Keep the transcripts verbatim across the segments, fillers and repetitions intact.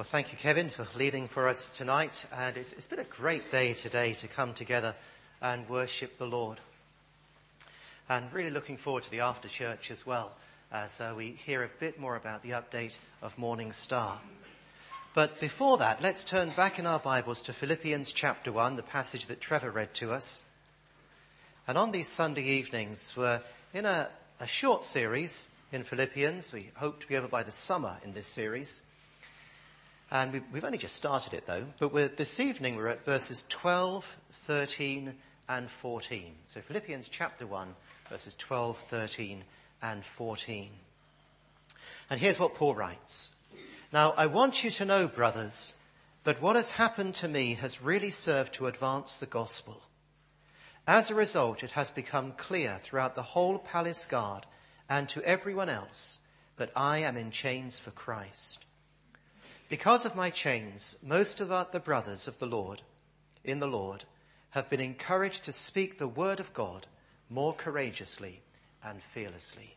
Well, thank you, Kevin, for leading for us tonight. And it's, it's been a great day today to come together and worship the Lord. And really looking forward to the after church as well, as uh, we hear a bit more about the update of Morning Star. But before that, let's turn back in our Bibles to Philippians chapter one, the passage that Trevor read to us. And on these Sunday evenings, we're in a, a short series in Philippians. We hope to be over by the summer in this series. And we've, we've only just started it, though. But we're, this evening we're at verses twelve, thirteen and fourteen. So Philippians chapter one, verses twelve, thirteen and fourteen. And here's what Paul writes. Now, I want you to know, brothers, that what has happened to me has really served to advance the gospel. As a result, it has become clear throughout the whole palace guard and to everyone else that I am in chains for Christ. Because of my chains, most of the brothers of the Lord, in the Lord, have been encouraged to speak the word of God more courageously and fearlessly.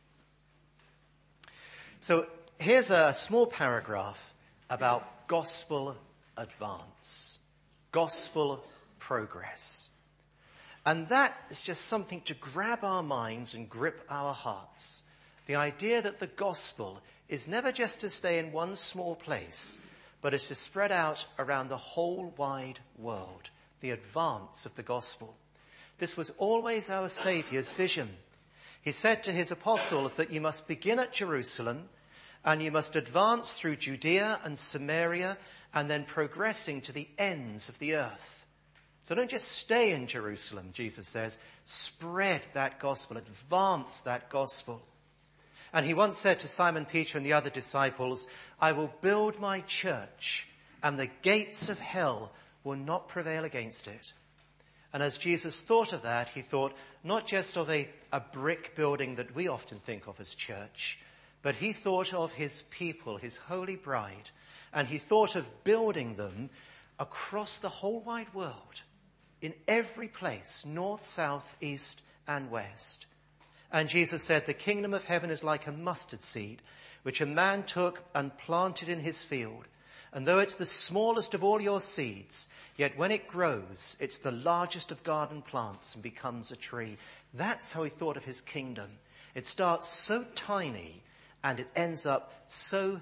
So here's a small paragraph about gospel advance, gospel progress. And that is just something to grab our minds and grip our hearts. The idea that the gospel is never just to stay in one small place, but is to spread out around the whole wide world, the advance of the gospel. This was always our Saviour's vision. He said to his apostles that you must begin at Jerusalem and you must advance through Judea and Samaria and then progressing to the ends of the earth. So don't just stay in Jerusalem, Jesus says. Spread that gospel, advance that gospel. And he once said to Simon Peter and the other disciples, I will build my church and the gates of hell will not prevail against it. And as Jesus thought of that, he thought not just of a, a brick building that we often think of as church, but he thought of his people, his holy bride, and he thought of building them across the whole wide world, in every place, north, south, east, and west. And Jesus said, the kingdom of heaven is like a mustard seed, which a man took and planted in his field. And though it's the smallest of all your seeds, yet when it grows, it's the largest of garden plants and becomes a tree. That's how he thought of his kingdom. It starts so tiny and it ends up so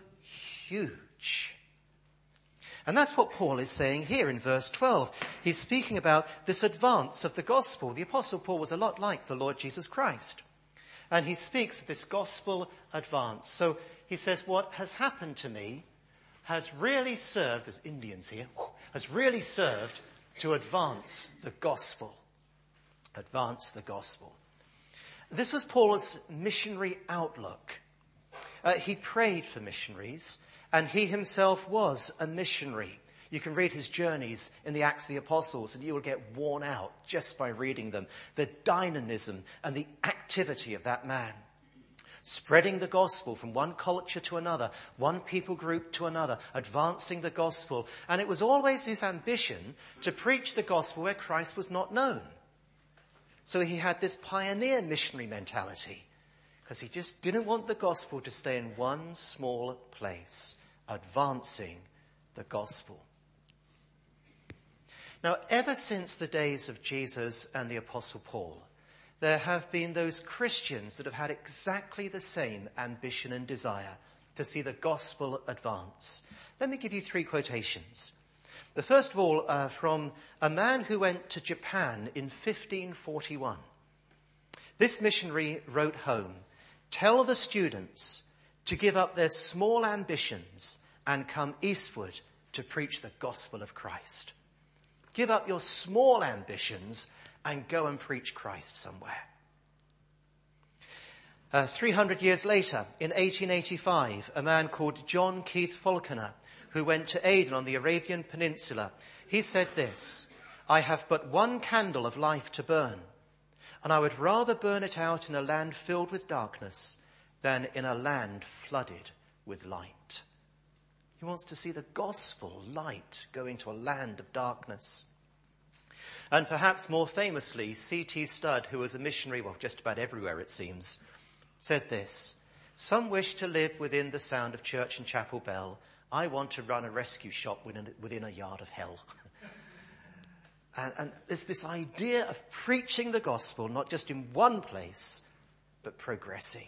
huge. And that's what Paul is saying here in verse twelve. He's speaking about this advance of the gospel. The Apostle Paul was a lot like the Lord Jesus Christ. And he speaks of this gospel advance. So he says, what has happened to me has really served, there's Indians here, has really served to advance the gospel. Advance the gospel. This was Paul's missionary outlook. Uh, he prayed for missionaries, and he himself was a missionary. You can read his journeys in the Acts of the Apostles, and you will get worn out just by reading them. The dynamism and the activity of that man. Spreading the gospel from one culture to another, one people group to another, advancing the gospel. And it was always his ambition to preach the gospel where Christ was not known. So he had this pioneer missionary mentality, because he just didn't want the gospel to stay in one small place, advancing the gospel. Now, ever since the days of Jesus and the Apostle Paul, there have been those Christians that have had exactly the same ambition and desire to see the gospel advance. Let me give you three quotations. The first of all, uh, from a man who went to Japan in fifteen forty-one. This missionary wrote home, "Tell the students to give up their small ambitions and come eastward to preach the gospel of Christ." Give up your small ambitions and go and preach Christ somewhere. Uh, three hundred years later, in eighteen eighty-five, a man called John Keith Falconer, who went to Aden on the Arabian Peninsula, he said this, "I have but one candle of life to burn, and I would rather burn it out in a land filled with darkness than in a land flooded with light." He wants to see the gospel light go into a land of darkness. And perhaps more famously, C T Studd, who was a missionary, well, just about everywhere it seems, said this, "Some wish to live within the sound of church and chapel bell. I want to run a rescue shop within, within a yard of hell. and, and there's this idea of preaching the gospel, not just in one place, but progressing.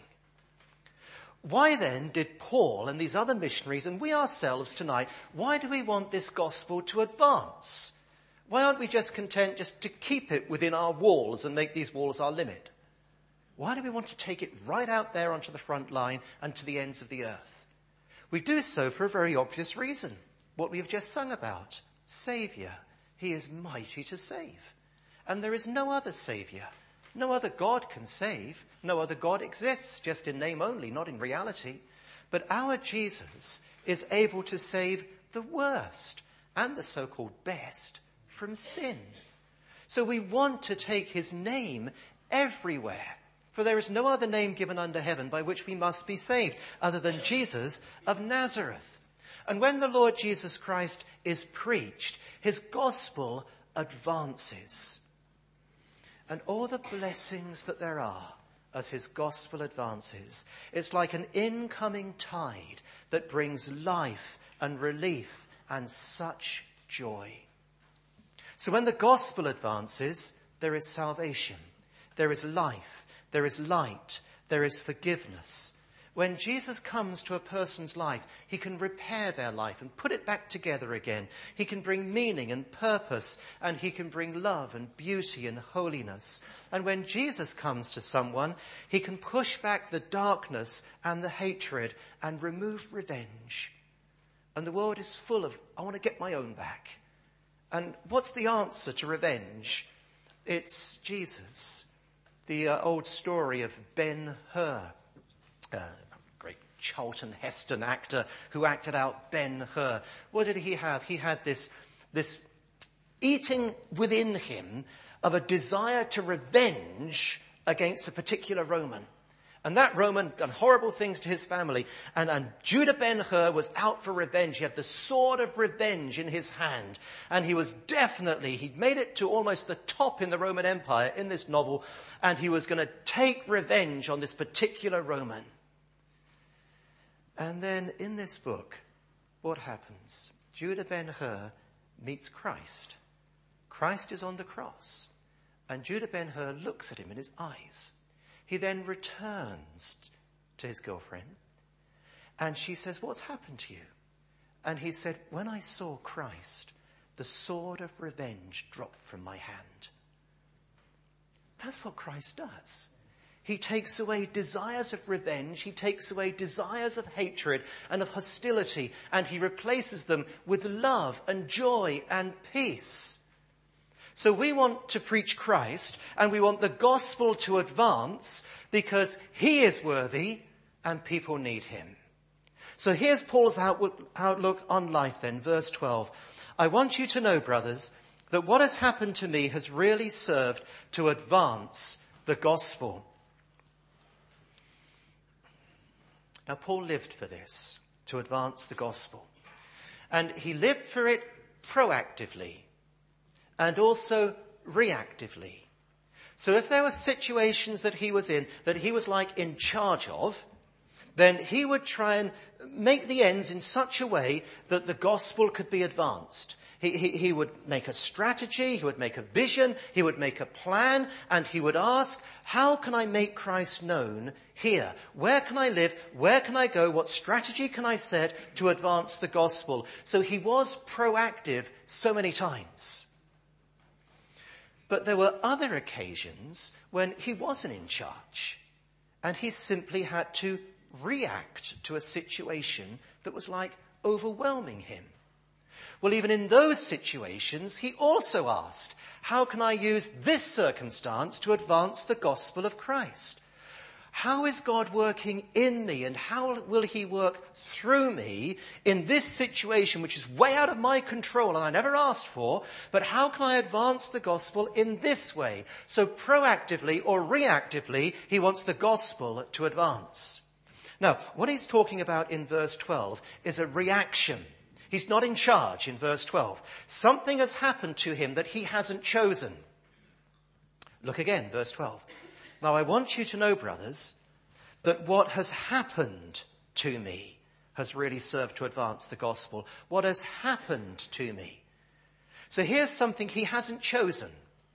Why then did Paul and these other missionaries, and we ourselves tonight, why do we want this gospel to advance? Why aren't we just content just to keep it within our walls and make these walls our limit? Why do we want to take it right out there onto the front line and to the ends of the earth? We do so for a very obvious reason. What we have just sung about. Saviour. He is mighty to save. And there is no other saviour. No other God can save. No other God exists, just in name only, not in reality. But our Jesus is able to save the worst and the so-called best from sin. So we want to take his name everywhere. For there is no other name given under heaven by which we must be saved other than Jesus of Nazareth. And when the Lord Jesus Christ is preached, his gospel advances. And all the blessings that there are as his gospel advances, it's like an incoming tide that brings life and relief and such joy. So when the gospel advances, there is salvation, there is life, there is light, there is forgiveness. When Jesus comes to a person's life, he can repair their life and put it back together again. He can bring meaning and purpose, and he can bring love and beauty and holiness. And when Jesus comes to someone, he can push back the darkness and the hatred and remove revenge. And the world is full of, I want to get my own back. And what's the answer to revenge? It's Jesus. The uh, old story of Ben-Hur, uh, great Charlton Heston actor who acted out Ben-Hur. What did he have? He had this, this eating within him of a desire to revenge against a particular Roman. And that Roman done horrible things to his family. And, and Judah Ben-Hur was out for revenge. He had the sword of revenge in his hand. And he was definitely, he'd made it to almost the top in the Roman Empire in this novel. And he was going to take revenge on this particular Roman. And then in this book, what happens? Judah Ben-Hur meets Christ. Christ is on the cross. And Judah Ben-Hur looks at him in his eyes. He then returns to his girlfriend. And she says, what's happened to you? And he said, when I saw Christ, the sword of revenge dropped from my hand. That's what Christ does. He takes away desires of revenge. He takes away desires of hatred and of hostility. And he replaces them with love and joy and peace. So we want to preach Christ, and we want the gospel to advance because he is worthy and people need him. So here's Paul's outlook on life then, verse twelve. I want you to know, brothers, that what has happened to me has really served to advance the gospel. Now, Paul lived for this, to advance the gospel. And he lived for it proactively. And also reactively. So if there were situations that he was in, that he was like in charge of, then he would try and make the ends in such a way that the gospel could be advanced. He, he, he would make a strategy, he would make a vision, he would make a plan, and he would ask, how can I make Christ known here? Where can I live? Where can I go? What strategy can I set to advance the gospel? So he was proactive so many times. But there were other occasions when he wasn't in charge and he simply had to react to a situation that was like overwhelming him. Well, even in those situations, he also asked, how can I use this circumstance to advance the gospel of Christ? How is God working in me and how will he work through me in this situation which is way out of my control and I never asked for, but how can I advance the gospel in this way? So proactively or reactively, he wants the gospel to advance. Now, what he's talking about in verse twelve is a reaction. He's not in charge in verse twelve. Something has happened to him that he hasn't chosen. Look again, verse twelve. Now, I want you to know, brothers, that what has happened to me has really served to advance the gospel? What has happened to me? So here's something he hasn't chosen,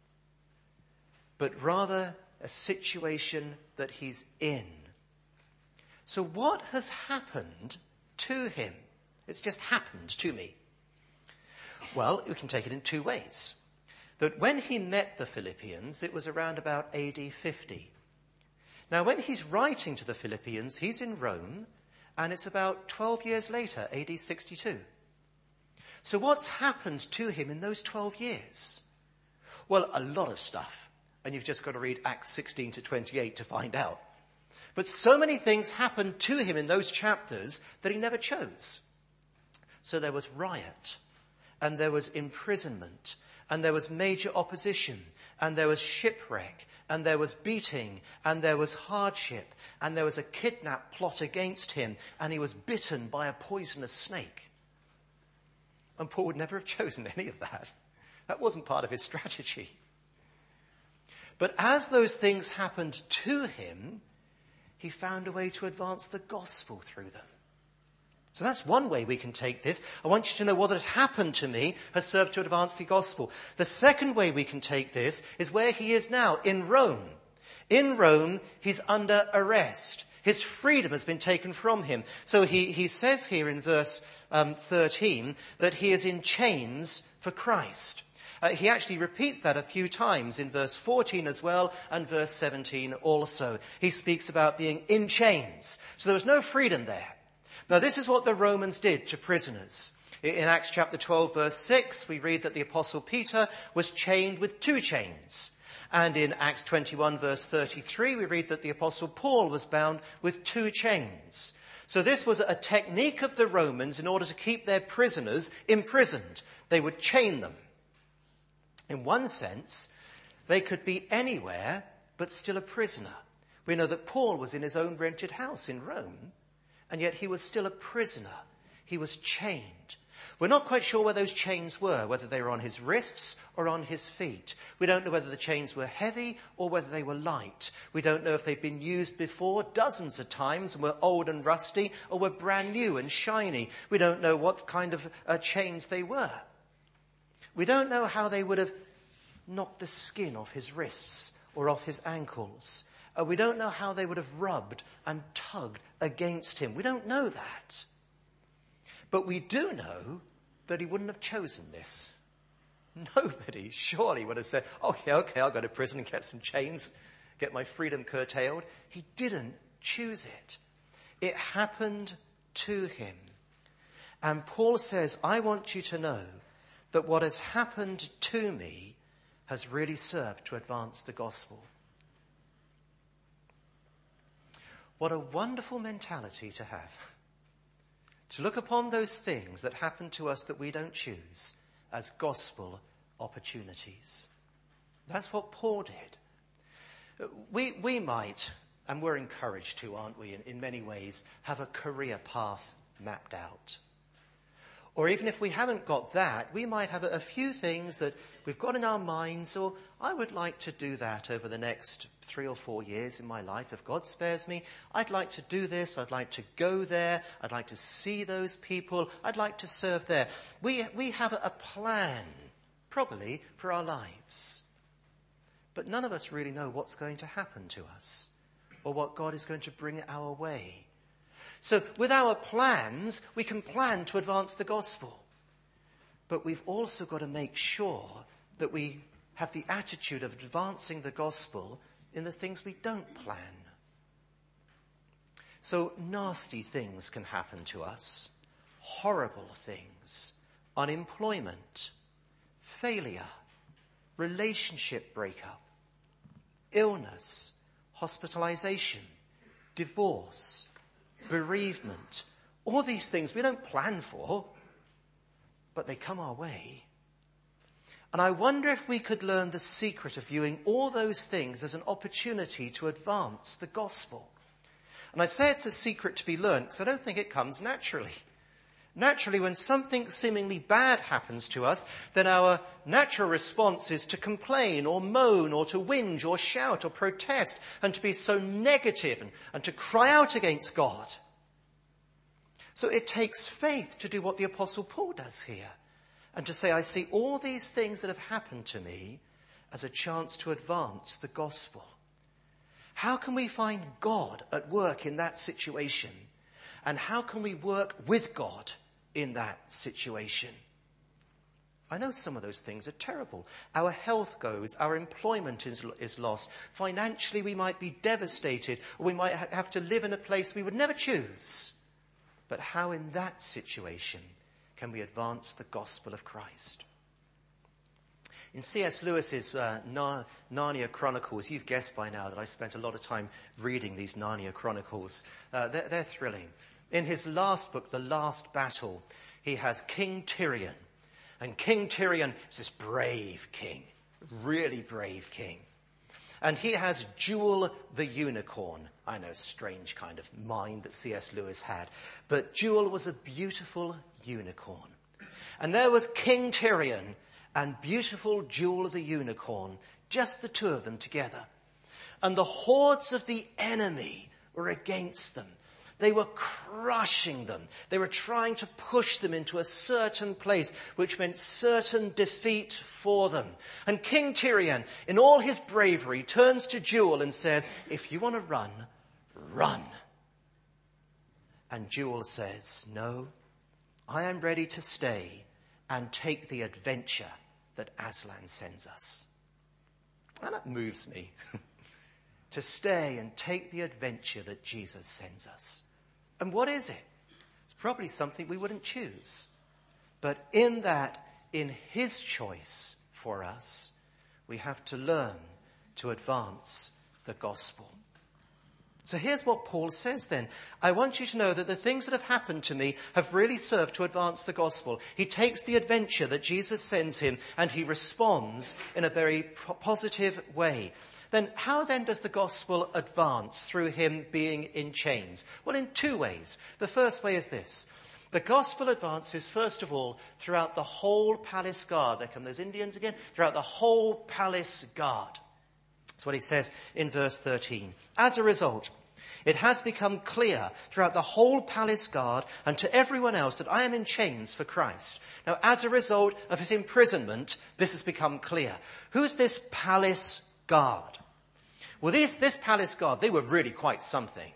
but rather a situation that he's in. So what has happened to him? It's just happened to me. Well, we can take it in two ways. That when he met the Philippians, it was around about A D fifty. Now, when he's writing to the Philippians, he's in Rome, and it's about twelve years later, A D sixty-two. So what's happened to him in those twelve years? Well, a lot of stuff. And you've just got to read Acts sixteen to twenty-eight to find out. But so many things happened to him in those chapters that he never chose. So there was riot, and there was imprisonment, and there was major opposition, and there was shipwreck, and there was beating, and there was hardship, and there was a kidnap plot against him, and he was bitten by a poisonous snake. And Paul would never have chosen any of that. That wasn't part of his strategy. But as those things happened to him, he found a way to advance the gospel through them. So that's one way we can take this. I want you to know what has happened to me has served to advance the gospel. The second way we can take this is where he is now, in Rome. In Rome, he's under arrest. His freedom has been taken from him. So he, he says here in verse um, thirteen that he is in chains for Christ. Uh, he actually repeats that a few times in verse fourteen as well, and verse seventeen also. He speaks about being in chains. So there was no freedom there. Now, this is what the Romans did to prisoners. In Acts chapter twelve, verse six, we read that the Apostle Peter was chained with two chains. And in Acts twenty-one, verse thirty-three, we read that the Apostle Paul was bound with two chains. So this was a technique of the Romans in order to keep their prisoners imprisoned. They would chain them. In one sense, they could be anywhere but still a prisoner. We know that Paul was in his own rented house in Rome, and yet he was still a prisoner. He was chained. We're not quite sure where those chains were, whether they were on his wrists or on his feet. We don't know whether the chains were heavy or whether they were light. We don't know if they've been used before dozens of times and were old and rusty, or were brand new and shiny. We don't know what kind of uh, chains they were. We don't know how they would have knocked the skin off his wrists or off his ankles. Uh, we don't know how they would have rubbed and tugged against him. We don't know that. But we do know that he wouldn't have chosen this. Nobody surely would have said, oh, yeah, okay, I'll go to prison and get some chains, get my freedom curtailed. He didn't choose it. It happened to him. And Paul says, I want you to know that what has happened to me has really served to advance the gospel. What a wonderful mentality to have. To look upon those things that happen to us that we don't choose as gospel opportunities. That's what Paul did. We, we might, and we're encouraged to, aren't we, in, in many ways, have a career path mapped out. Or even if we haven't got that, we might have a, a few things that we've got in our minds, or I would like to do that over the next three or four years in my life. If God spares me, I'd like to do this. I'd like to go there. I'd like to see those people. I'd like to serve there. We, we have a plan, probably, for our lives. But none of us really know what's going to happen to us or what God is going to bring our way. So with our plans, we can plan to advance the gospel. But we've also got to make sure that we have the attitude of advancing the gospel in the things we don't plan. So nasty things can happen to us. Horrible things. Unemployment. Failure. Relationship breakup. Illness. Hospitalization. Divorce. Bereavement. All these things we don't plan for, but they come our way. And I wonder if we could learn the secret of viewing all those things as an opportunity to advance the gospel. And I say it's a secret to be learned because I don't think it comes naturally. Naturally, when something seemingly bad happens to us, then our natural response is to complain or moan or to whinge or shout or protest and to be so negative and, and to cry out against God. So it takes faith to do what the Apostle Paul does here, and to say, I see all these things that have happened to me as a chance to advance the gospel. How can we find God at work in that situation? And how can we work with God in that situation? I know some of those things are terrible. Our health goes, our employment is, is lost. Financially, we might be devastated, or we might ha- have to live in a place we would never choose. But how in that situation can we advance the gospel of Christ? In C S Lewis's uh, Nar- Narnia Chronicles, you've guessed by now that I spent a lot of time reading these Narnia Chronicles. Uh, they're, they're thrilling. In his last book, The Last Battle, he has King Tirion. And King Tirion is this brave king, really brave king. And he has Jewel the unicorn. I know, strange kind of mind that C S Lewis had. But Jewel was a beautiful unicorn. And there was King Tirion and beautiful Jewel the unicorn, just the two of them together. And the hordes of the enemy were against them. They were crushing them. They were trying to push them into a certain place, which meant certain defeat for them. And King Tirion, in all his bravery, turns to Jewel and says, if you want to run, run. And Jewel says, no, I am ready to stay and take the adventure that Aslan sends us. And that moves me. To stay and take the adventure that Jesus sends us. And what is it? It's probably something we wouldn't choose. But in that, in his choice for us, we have to learn to advance the gospel. So here's what Paul says then. I want you to know that the things that have happened to me have really served to advance the gospel. He takes the adventure that Jesus sends him and he responds in a very positive way. Then how then does the gospel advance through him being in chains? Well, in two ways. The first way is this. The gospel advances, first of all, throughout the whole palace guard. There come those Indians again. Throughout the whole palace guard. That's what he says in verse thirteen. As a result, it has become clear throughout the whole palace guard and to everyone else that I am in chains for Christ. Now, as a result of his imprisonment, this has become clear. Who's this palace guard? Well, this, this palace guard, they were really quite something.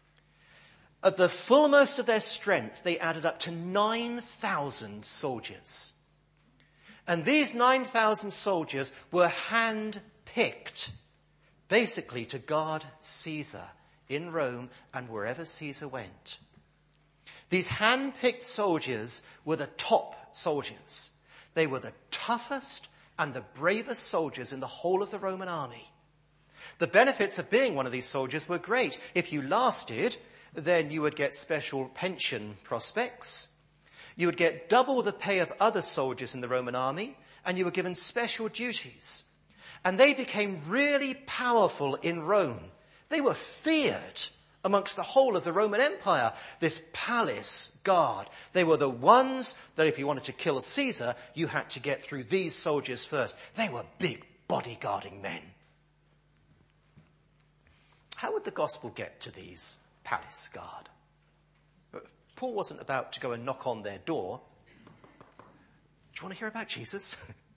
At the fullmost of their strength, they added up to nine thousand soldiers. And these nine thousand soldiers were hand-picked, basically to guard Caesar in Rome and wherever Caesar went. These hand-picked soldiers were the top soldiers. They were the toughest and the bravest soldiers in the whole of the Roman army. The benefits of being one of these soldiers were great. If you lasted, then you would get special pension prospects. You would get double the pay of other soldiers in the Roman army, and you were given special duties. And they became really powerful in Rome. They were feared amongst the whole of the Roman Empire, this palace guard. They were the ones that if you wanted to kill Caesar, you had to get through these soldiers first. They were big bodyguarding men. How would the gospel get to these palace guard? Paul wasn't about to go and knock on their door. Do you want to hear about Jesus?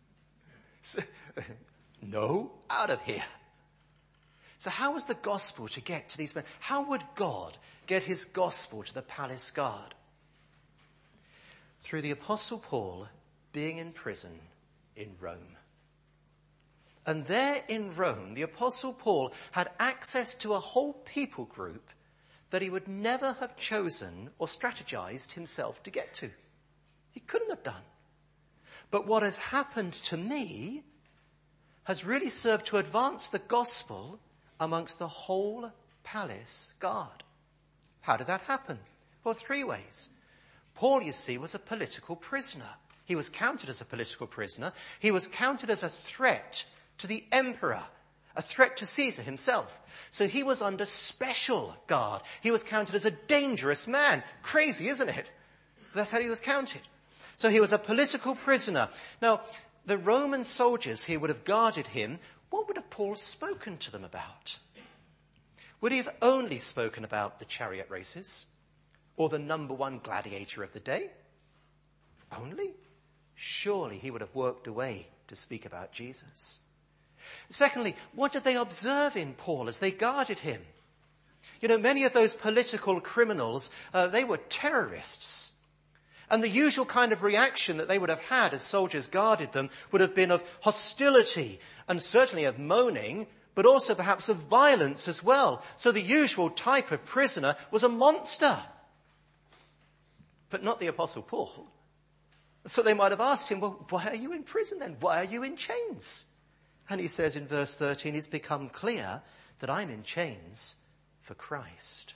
No, out of here. So how was the gospel to get to these men? How would God get his gospel to the palace guard? Through the Apostle Paul being in prison in Rome. And there in Rome, the Apostle Paul had access to a whole people group that he would never have chosen or strategized himself to get to. He couldn't have done. But what has happened to me has really served to advance the gospel amongst the whole palace guard. How did that happen? Well, three ways. Paul, you see, was a political prisoner. He was counted as a political prisoner. He was counted as a threat to the emperor, a threat to Caesar himself. So he was under special guard. He was counted as a dangerous man. Crazy, isn't it? That's how he was counted. So he was a political prisoner. Now, the Roman soldiers here would have guarded him. What would have Paul spoken to them about? Would he have only spoken about the chariot races? or the number one gladiator of the day? Only? Surely he would have worked away to speak about Jesus. Secondly, what did they observe in Paul as they guarded him? You know, many of those political criminals, uh, they were terrorists. And the usual kind of reaction that they would have had as soldiers guarded them would have been of hostility and certainly of moaning, but also perhaps of violence as well. So the usual type of prisoner was a monster. But not the Apostle Paul. So they might have asked him, well, why are you in prison then? Why are you in chains? And he says in verse thirteen, it's become clear that I'm in chains for Christ.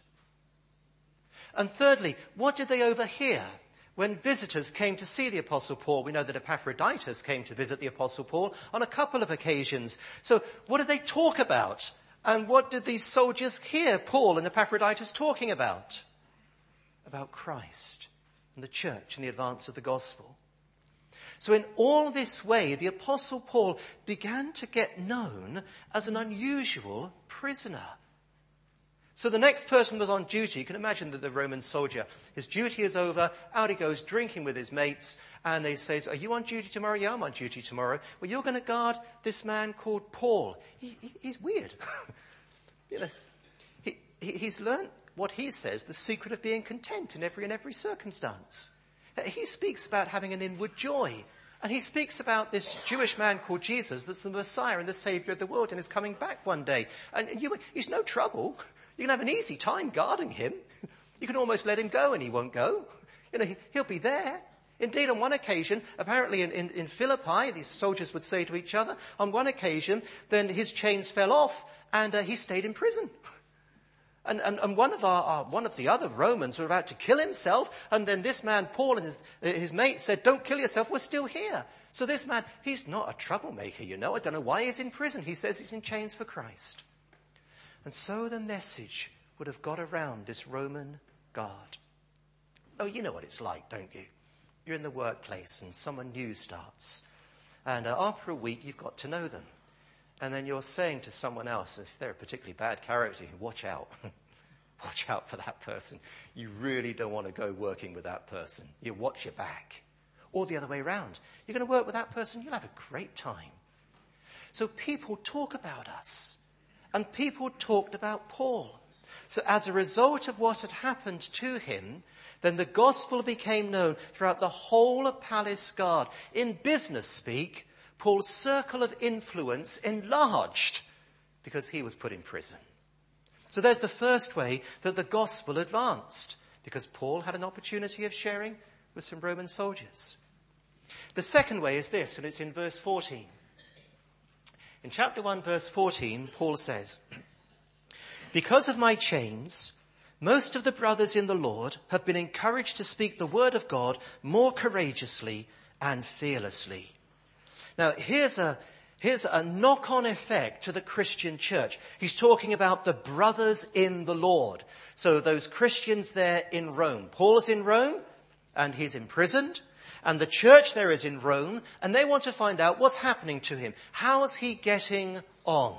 And thirdly, what did they overhear when visitors came to see the Apostle Paul? We know that Epaphroditus came to visit the Apostle Paul on a couple of occasions. So what did they talk about? And what did these soldiers hear Paul and Epaphroditus talking about? About Christ and the church and the advance of the gospel. So in all this way, the Apostle Paul began to get known as an unusual prisoner. So the next person was on duty. You can imagine that the Roman soldier, his duty is over, out he goes drinking with his mates, and they say, are you on duty tomorrow? Yeah, I'm on duty tomorrow. Well, you're going to guard this man called Paul. He, he, he's weird. you know, he, he, he's learned what he says, the secret of being content in every and every circumstance. He speaks about having an inward joy. And he speaks about this Jewish man called Jesus that's the Messiah and the Saviour of the world and is coming back one day. And you, he's no trouble. You can have an easy time guarding him. You can almost let him go and he won't go. You know, he, he'll be there. Indeed, on one occasion, apparently in, in, in Philippi, these soldiers would say to each other, on one occasion, then his chains fell off and uh, he stayed in prison. And, and, and one of our, our, one of the other Romans were about to kill himself. And then this man, Paul, and his, his mate said, don't kill yourself, we're still here. So this man, he's not a troublemaker, you know. I don't know why he's in prison. He says he's in chains for Christ. And so the message would have got around this Roman guard. Oh, you know what it's like, don't you? You're in the workplace and someone new starts. And uh, after a week, you've got to know them. And then you're saying to someone else, if they're a particularly bad character, watch out. Watch out for that person. You really don't want to go working with that person. You watch your back. Or the other way around. You're going to work with that person, you'll have a great time. So people talk about us. And people talked about Paul. So as a result of what had happened to him, then the gospel became known throughout the whole of Palace Guard. In business speak, Paul's circle of influence enlarged because he was put in prison. So there's the first way that the gospel advanced, because Paul had an opportunity of sharing with some Roman soldiers. The second way is this, and it's in verse fourteen. In chapter one, verse fourteen, Paul says, because of my chains, most of the brothers in the Lord have been encouraged to speak the word of God more courageously and fearlessly. Now, here's a, here's a knock-on effect to the Christian church. He's talking about the brothers in the Lord. So those Christians there in Rome. Paul's in Rome, and he's imprisoned. And the church there is in Rome, and they want to find out what's happening to him. How's he getting on?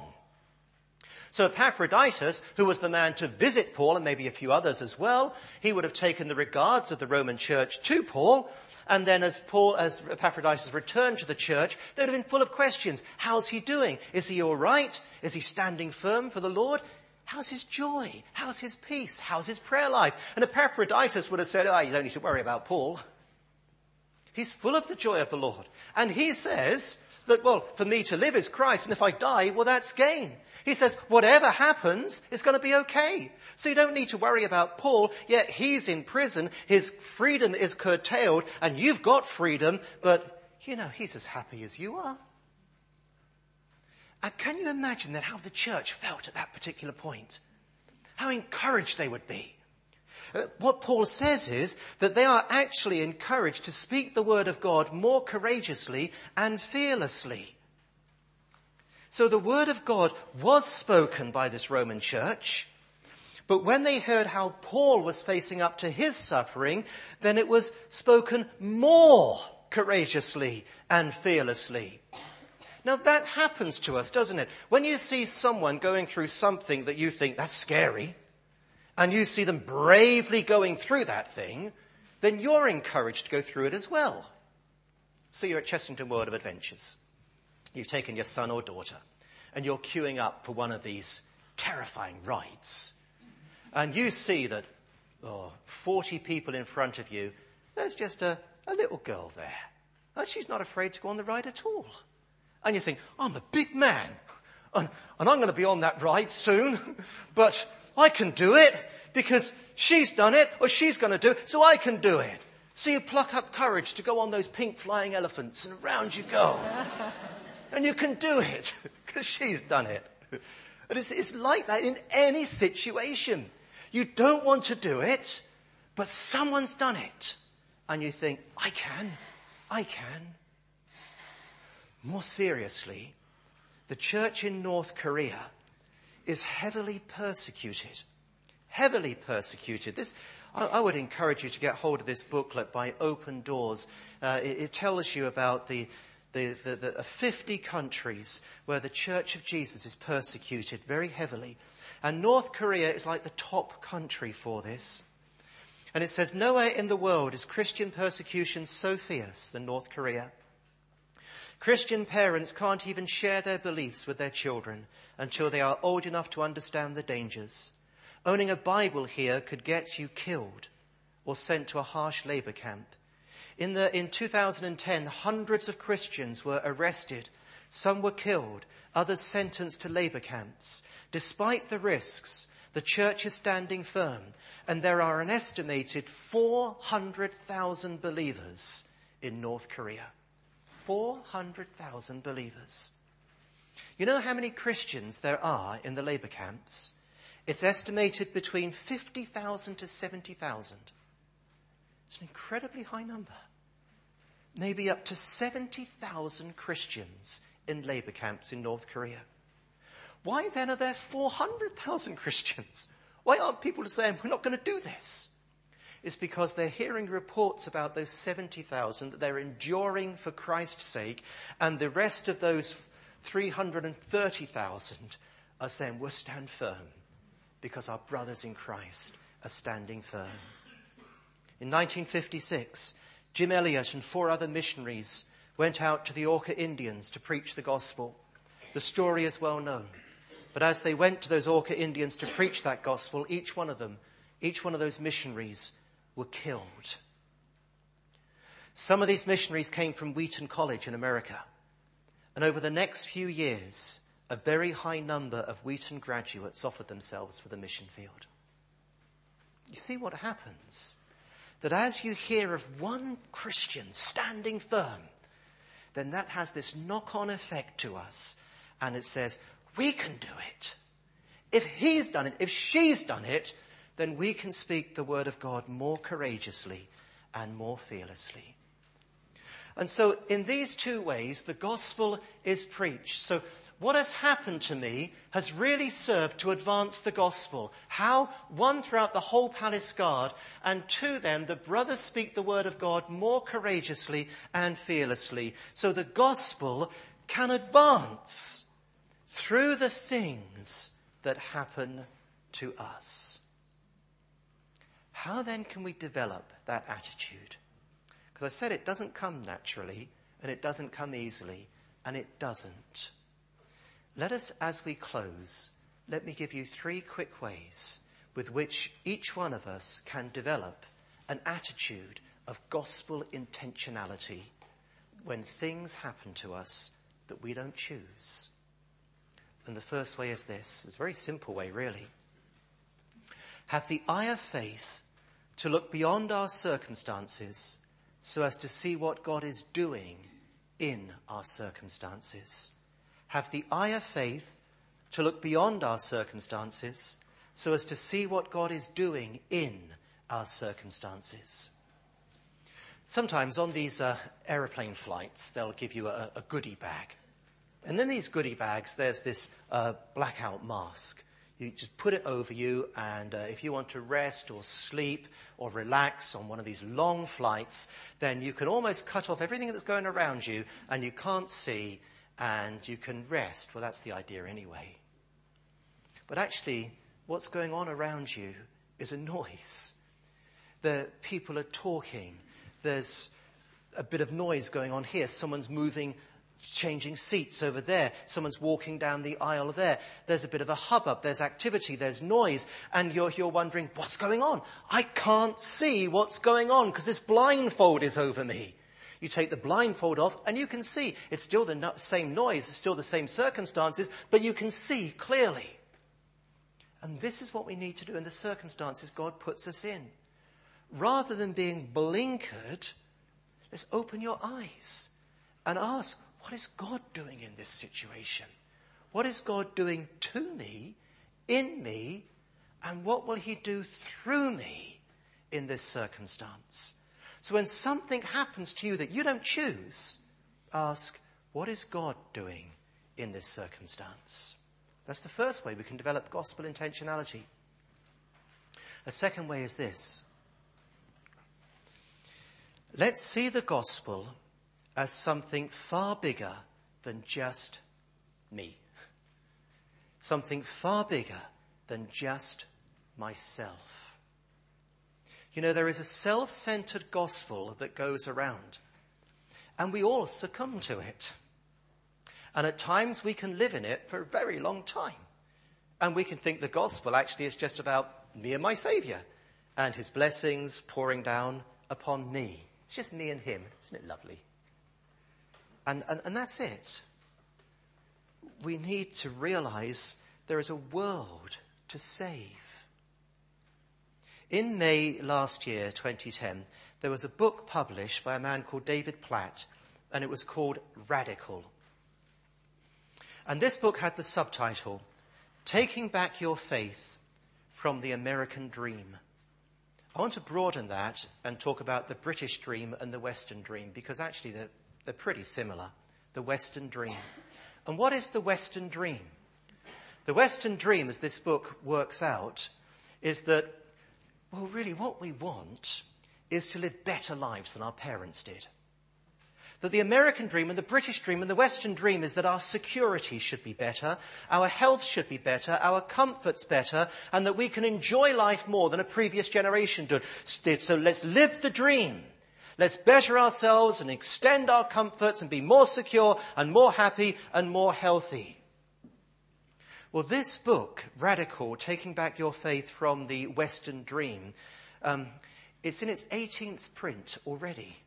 So Epaphroditus, who was the man to visit Paul, and maybe a few others as well, he would have taken the regards of the Roman church to Paul. And then as Paul, as Epaphroditus returned to the church, they'd have been full of questions. How's he doing? Is he all right? Is he standing firm for the Lord? How's his joy? How's his peace? How's his prayer life? And Epaphroditus would have said, oh, you don't need to worry about Paul. He's full of the joy of the Lord. And he says that, well, for me to live is Christ, and if I die, well, that's gain. He says, whatever happens is going to be okay. So you don't need to worry about Paul, yet he's in prison, his freedom is curtailed, and you've got freedom, but, you know, he's as happy as you are. And can you imagine then how the church felt at that particular point? How encouraged they would be. Uh, what Paul says is that they are actually encouraged to speak the word of God more courageously and fearlessly. So the word of God was spoken by this Roman church, but when they heard how Paul was facing up to his suffering, then it was spoken more courageously and fearlessly. Now that happens to us, doesn't it? When you see someone going through something that you think, that's scary, and you see them bravely going through that thing, then you're encouraged to go through it as well. So you're at Chessington World of Adventures. You've taken your son or daughter, and you're queuing up for one of these terrifying rides. And you see that, oh, forty people in front of you, there's just a, a little girl there. And she's not afraid to go on the ride at all. And you think, I'm a big man, and, and I'm going to be on that ride soon, but I can do it because she's done it, or she's going to do it, so I can do it. So you pluck up courage to go on those pink flying elephants, and around you go. And you can do it because she's done it. And it's, it's like that in any situation. You don't want to do it, but someone's done it. And you think, I can, I can. More seriously, the church in North Korea is heavily persecuted. Heavily persecuted. This, I, I would encourage you to get hold of this booklet by Open Doors. Uh, it, it tells you about the, the, the, the fifty countries where the Church of Jesus is persecuted very heavily. And North Korea is like the top country for this. And it says, nowhere in the world is Christian persecution so fierce than North Korea. Christian parents can't even share their beliefs with their children until they are old enough to understand the dangers. Owning a Bible here could get you killed or sent to a harsh labor camp. In, the, in two thousand ten, hundreds of Christians were arrested. Some were killed, others sentenced to labor camps. Despite the risks, the church is standing firm, and there are an estimated four hundred thousand believers in North Korea. four hundred thousand believers. You know how many Christians there are in the labor camps? It's estimated between fifty thousand to seventy thousand. It's an incredibly high number. Maybe up to seventy thousand Christians in labor camps in North Korea. Why then are there four hundred thousand Christians? Why aren't people saying, we're not going to do this? It's because they're hearing reports about those seventy thousand that they're enduring for Christ's sake, and the rest of those three hundred thirty thousand are saying, we'll stand firm because our brothers in Christ are standing firm. In nineteen fifty-six, Jim Elliot and four other missionaries went out to the Auca Indians to preach the gospel. The story is well known. But as they went to those Auca Indians to preach that gospel, each one of them, each one of those missionaries were killed. Some of these missionaries came from Wheaton College in America. And over the next few years, a very high number of Wheaton graduates offered themselves for the mission field. You see what happens? That as you hear of one Christian standing firm, then that has this knock-on effect to us. And it says, we can do it. If he's done it, if she's done it, then we can speak the word of God more courageously and more fearlessly. And so in these two ways, the gospel is preached. So what has happened to me has really served to advance the gospel. How? One, throughout the whole palace guard, and two, then, the brothers speak the word of God more courageously and fearlessly. So the gospel can advance through the things that happen to us. How then can we develop that attitude? Because I said it doesn't come naturally, and it doesn't come easily, and it doesn't. Let us, as we close, let me give you three quick ways with which each one of us can develop an attitude of gospel intentionality when things happen to us that we don't choose. And the first way is this. It's a very simple way, really. Have the eye of faith to look beyond our circumstances so as to see what God is doing in our circumstances. Have the eye of faith to look beyond our circumstances so as to see what God is doing in our circumstances. Sometimes on these uh, aeroplane flights, they'll give you a, a goodie bag. And in these goodie bags, there's this uh, blackout mask. You just put it over you, and uh, if you want to rest or sleep or relax on one of these long flights, then you can almost cut off everything that's going around you, and you can't see, and you can rest. Well, that's the idea anyway. But actually, what's going on around you is a noise. The people are talking. There's a bit of noise going on here. Someone's moving, changing seats over there. Someone's walking down the aisle there. There's a bit of a hubbub. There's activity. There's noise. And you're, you're wondering, what's going on? I can't see what's going on because this blindfold is over me. You take the blindfold off and you can see. It's still the no- same noise. It's still the same circumstances, but you can see clearly. And this is what we need to do in the circumstances God puts us in. Rather than being blinkered, let's open your eyes and ask, what is God doing in this situation? What is God doing to me, in me, and what will he do through me in this circumstance? So when something happens to you that you don't choose, ask, what is God doing in this circumstance? That's the first way we can develop gospel intentionality. A second way is this. Let's see the gospel as something far bigger than just me. Something far bigger than just myself. You know, there is a self-centered gospel that goes around, and we all succumb to it. And at times we can live in it for a very long time. And we can think the gospel actually is just about me and my Saviour and his blessings pouring down upon me. It's just me and him. Isn't it lovely? And, and, and that's it. We need to realize there is a world to save. In May last year, twenty ten, there was a book published by a man called David Platt, and it was called Radical. And this book had the subtitle, Taking Back Your Faith from the American Dream. I want to broaden that and talk about the British dream and the Western dream, because actually they're, they're pretty similar. The Western dream. And what is the Western dream? The Western dream, as this book works out, is that, well, really what we want is to live better lives than our parents did. That the American dream and the British dream and the Western dream is that our security should be better, our health should be better, our comforts better, and that we can enjoy life more than a previous generation did. So let's live the dream. Let's better ourselves and extend our comforts and be more secure and more happy and more healthy. Well, this book, Radical, Taking Back Your Faith from the Western Dream, um, it's in its eighteenth print already.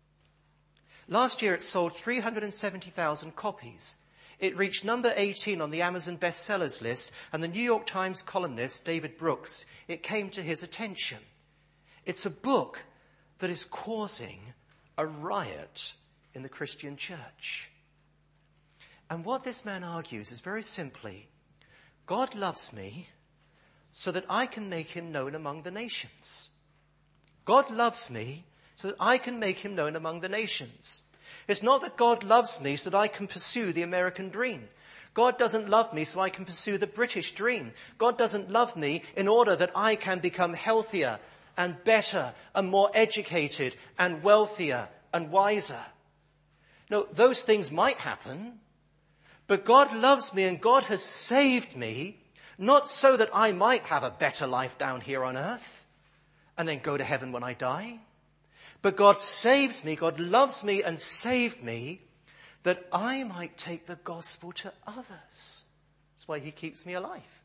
Last year it sold three hundred seventy thousand copies. It reached number eighteen on the Amazon bestsellers list, and the New York Times columnist David Brooks, it came to his attention. It's a book that is causing a riot in the Christian church. And what this man argues is very simply, God loves me so that I can make him known among the nations. God loves me so that I can make him known among the nations. It's not that God loves me so that I can pursue the American dream. God doesn't love me so I can pursue the British dream. God doesn't love me in order that I can become healthier and better and more educated and wealthier and wiser. No, those things might happen, but God loves me and God has saved me not so that I might have a better life down here on earth and then go to heaven when I die. But God saves me, God loves me and saved me that I might take the gospel to others. That's why he keeps me alive.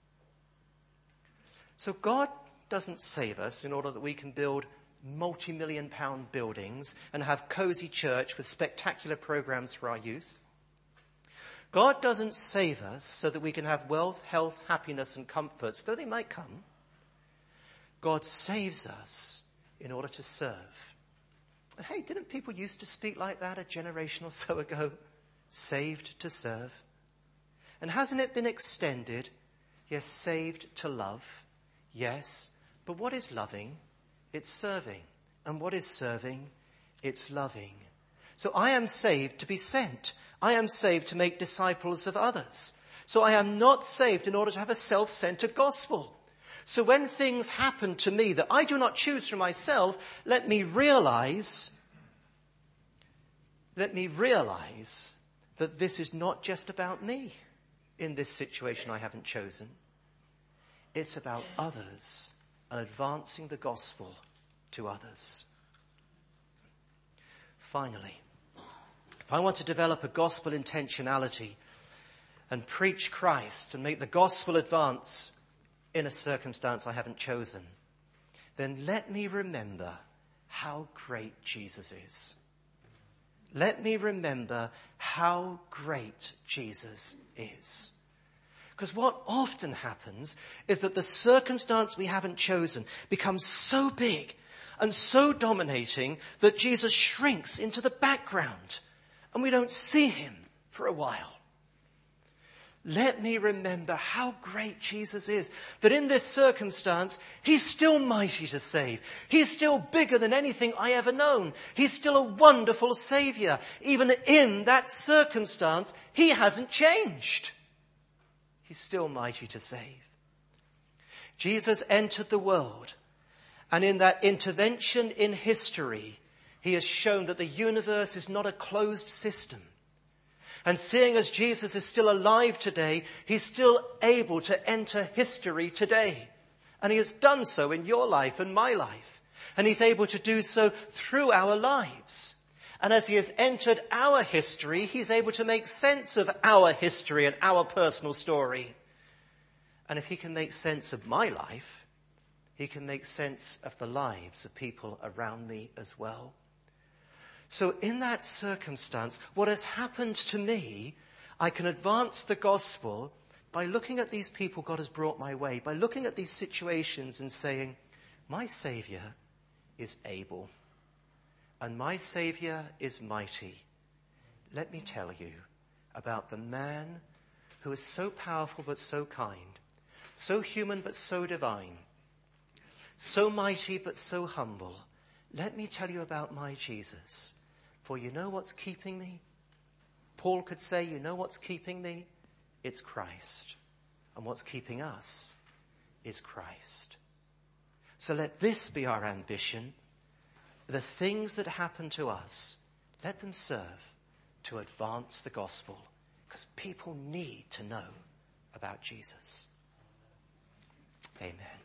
So God doesn't save us in order that we can build multi-million pound buildings and have cozy church with spectacular programs for our youth. God doesn't save us so that we can have wealth, health, happiness and comforts, though they might come. God saves us in order to serve. And hey, didn't people used to speak like that a generation or so ago? Saved to serve. And hasn't it been extended? Yes, saved to love. Yes. But what is loving? It's serving. And what is serving? It's loving. So I am saved to be sent. I am saved to make disciples of others. So I am not saved in order to have a self-centered gospel. So when things happen to me that I do not choose for myself, let me realize, let me realize that this is not just about me in this situation I haven't chosen. It's about others and advancing the gospel to others. Finally, if I want to develop a gospel intentionality and preach Christ and make the gospel advance in a circumstance I haven't chosen, then let me remember how great Jesus is. Let me remember how great Jesus is. Because what often happens is that the circumstance we haven't chosen becomes so big and so dominating that Jesus shrinks into the background and we don't see him for a while. Let me remember how great Jesus is, that in this circumstance, he's still mighty to save. He's still bigger than anything I ever known. He's still a wonderful Saviour. Even in that circumstance, he hasn't changed. He's still mighty to save. Jesus entered the world, and in that intervention in history, he has shown that the universe is not a closed system. And seeing as Jesus is still alive today, he's still able to enter history today. And he has done so in your life and my life. And he's able to do so through our lives. And as he has entered our history, he's able to make sense of our history and our personal story. And if he can make sense of my life, he can make sense of the lives of people around me as well. So in that circumstance, what has happened to me, I can advance the gospel by looking at these people God has brought my way, by looking at these situations and saying, my Saviour is able, and my Saviour is mighty. Let me tell you about the man who is so powerful but so kind, so human but so divine, so mighty but so humble. Let me tell you about my Jesus. For you know what's keeping me? Paul could say, you know what's keeping me? It's Christ. And what's keeping us is Christ. So let this be our ambition. The things that happen to us, let them serve to advance the gospel. Because people need to know about Jesus. Amen.